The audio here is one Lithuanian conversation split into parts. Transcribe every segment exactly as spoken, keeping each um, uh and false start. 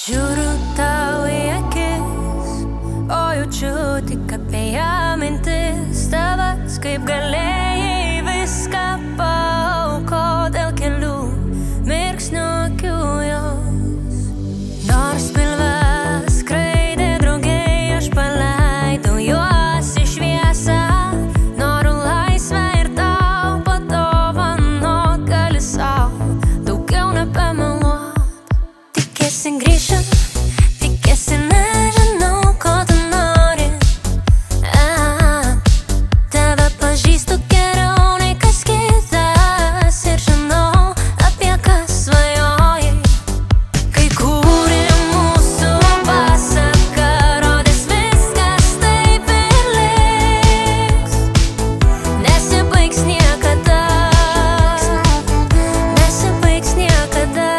Žiūriu tau į akis, o jaučiu tik apie ją mintis. Tavas kaip galėjai viską paaukot dėl kelių mirksnių akių jos. Nors pilve skraidė draugai, aš paleidau juos į šviesą. Noriu laisvę ir tau padovanot, gali sau daugiau nebemeluot. Tikėsi grįšiu, tikėsi nežinau, ko tu nori. ah, Tave pažįstu geriau nei kas kitas ir žinau, apie ką svajoji. Kai kūrėm mūsų pasaką, rodės viskas taip ir liks. Nesibaigs niekada, nesibaigs niekada.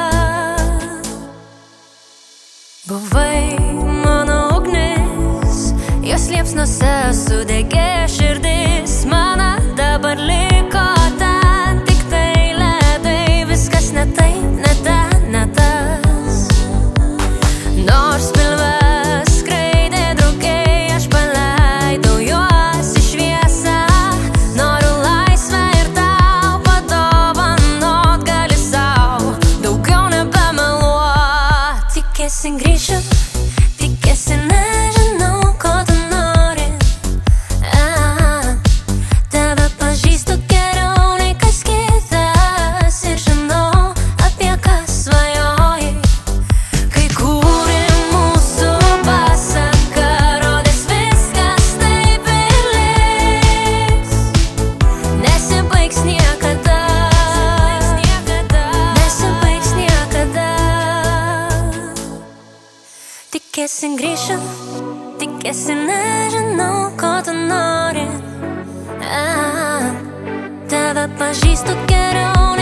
Buvai mano ugnis, jos liepsnose sudegė širdis. Mana dabar liko ten tik tai ledai, viskas ne taip, ne ten, ne tas. Nors pilve skraidė draugai, aš paleidau juos į šviesą. Noriu laisvę ir tau padovanot, gali sau daugiau nebemeluot. Tikėsi grįšiu, tikėsi nežinau, ko tu nori. ah, Tave pažįstu geriau nei kas kitas ir žinau, apie ką svajoji. Kai kūrėm mūsų pasaką, rodės viskas taip ir liks. Nesibaigs niekada, nesibaigs niekada. Tikėsi grįšiu, tikėsi nežinau, ko tu nori. ah, Tave pažįstu geriau